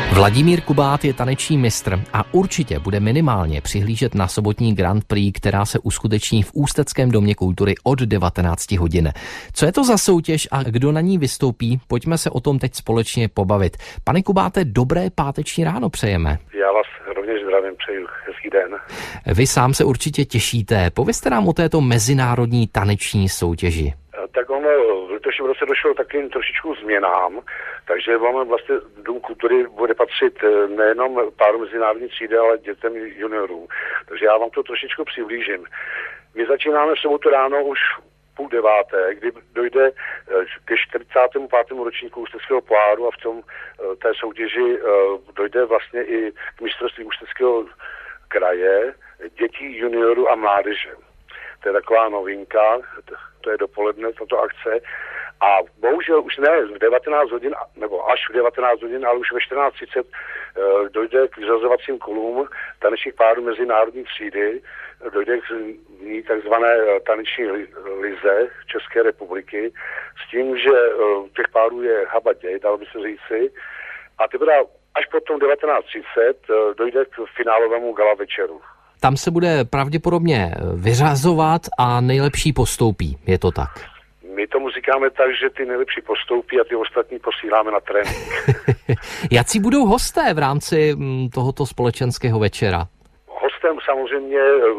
Vladimír Kubát je taneční mistr a určitě bude minimálně přihlížet na sobotní Grand Prix, která se uskuteční v Ústeckém domě kultury od 19 hodin. Co je to za soutěž a kdo na ní vystoupí? Pojďme se o tom teď společně pobavit. Pane Kubáte, dobré páteční ráno přejeme. Já vás rovněž zdravím, přeju hezký den. Vy sám se určitě těšíte. Povězte nám o této mezinárodní taneční soutěži. Tak ono v letošním roce došlo takovým trošičku změnám, takže máme vlastně Dům kultury bude patřit nejenom páru mezinárodní třídy, ale dětem juniorů. Takže já vám to trošičku přiblížím. My začínáme v sobotu ráno už 8:30, kdy dojde ke 45. ročníku Ústeckého poháru a v tom té soutěži dojde vlastně i k mistrovství Ústeckého kraje dětí, juniorů a mládeže. To je taková novinka, to je dopoledne tato akce. A bohužel už ne v 19 hodin, nebo až v 19 hodin, ale už ve 14:30 dojde k vyřazovacím kolům tanečních párů mezinárodní třídy, dojde k ní takzvané taneční lize České republiky, s tím, že těch párů je habaděj, dalo by se říci, a teprve až potom 19:30 dojde k finálovému gala večeru. Tam se bude pravděpodobně vyřazovat a nejlepší postoupí, je to tak? My tomu říkáme tak, že ty nejlepší postoupí a ty ostatní posíláme na trénink. Jací budou hosté v rámci tohoto společenského večera? Hostem samozřejmě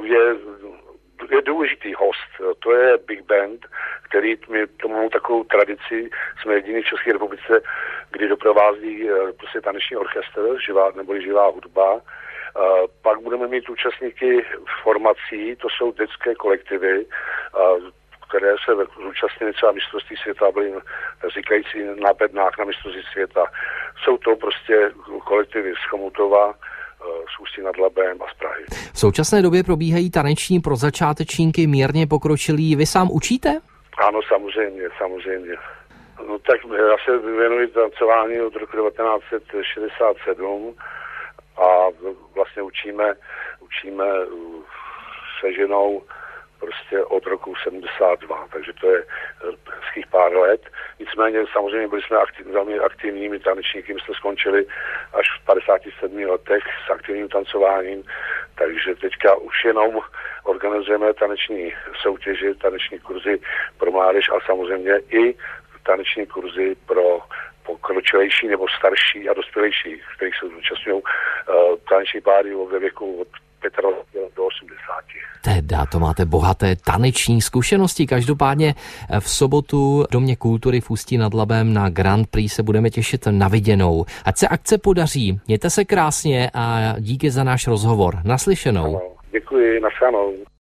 je důležitý host, to je Big Band, který my tomu takovou tradici, jsme jediní v České republice, kdy doprovází prostě taneční orchestr, živá hudba. Pak budeme mít účastníky formací, to jsou dětské kolektivy, které se zúčastnily třeba mistrovství světa, byly říkající na bednách na mistrovství světa. Jsou to prostě kolektivy z Chomutova, z Ústí nad Labem a z Prahy. V současné době probíhají taneční pro začátečníky mírně pokročilí. Vy sám učíte? Ano, samozřejmě. No tak já se věnuji tancování od roku 1967 a vlastně učíme se ženou prostě od roku 72, takže to je hezkých pár let. Nicméně samozřejmě byli jsme velmi aktivními tanečníky, my jsme skončili až v 57 letech s aktivním tancováním, takže teďka už jenom organizujeme taneční soutěži, taneční kurzy pro mládež a samozřejmě i taneční kurzy pro pokročilejší nebo starší a dospělejší, kterých se zúčastňují taneční páry ve věku od 25 do 80. Teda, to máte bohaté taneční zkušenosti. Každopádně v sobotu v Domě kultury v Ústí nad Labem na Grand Prix se budeme těšit na viděnou. Ať se akce podaří, mějte se krásně a díky za náš rozhovor. Naslyšenou. Ano, děkuji, nashledanou.